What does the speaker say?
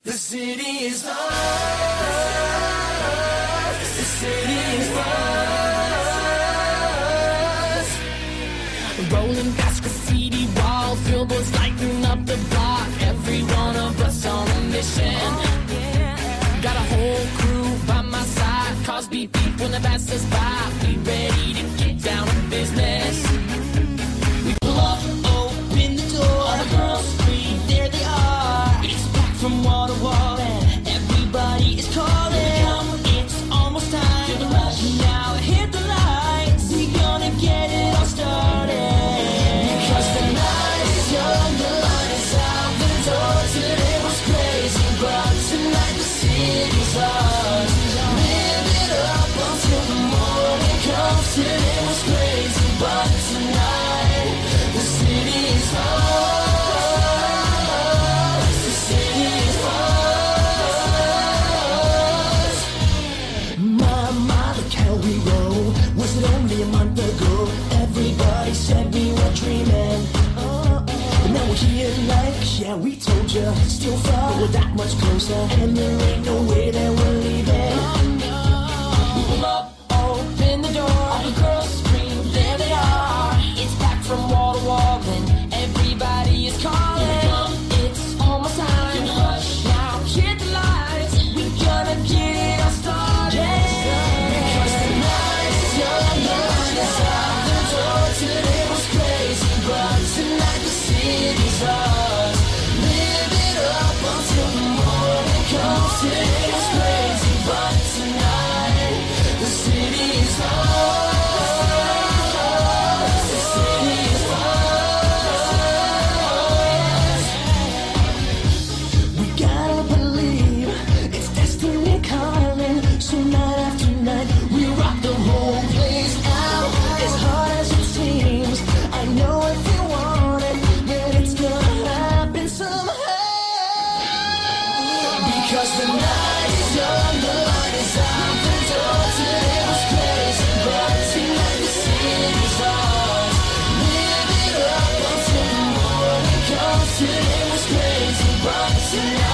The city is ours. The city is ours. Rolling past graffiti walls, billboards lighting up the block. Every one of us on a mission. Got a whole crew by my side. Cars beep beep when they pass us by. We ready to get down to business. We pull up, open the door. All the girls scream, there they are. It's back from wall to wall and everybody is calling. It's almost time to rush. Now hit the lights. We gonna get it all started. Because the night is young, the light is out the door. Today was crazy, but tonight the city's ours. Live it up until the morning comes. Today was crazy, but tonight the city is ours. The city is ours. My, look how we roll. Was it only a month ago? Everybody said we were dreaming. But now we're here like, yeah, we told you. Still far, but we're that much closer. And there ain't no way that we're leaving. We pull up, open the door. All the girls scream, there they are. It's back from wall to wall and everybody is calling. It's almost time to rush. Now hit the lights. We gonna get it all started. Because the night is young, the light is out the door. Today was crazy, but tonight the city's ours. Live it up until the morning comes. Today was crazy, but tonight the city is ours. The city is ours. We gotta believe it's destiny calling. So night after night we rock the whole place out. As hard as it seems, I know if you want it, then it's gonna happen somehow. Because the night is young, the light is out the door. Today was crazy, but tonight the city's ours. Live it up until the morning comes. Today was crazy, but tonight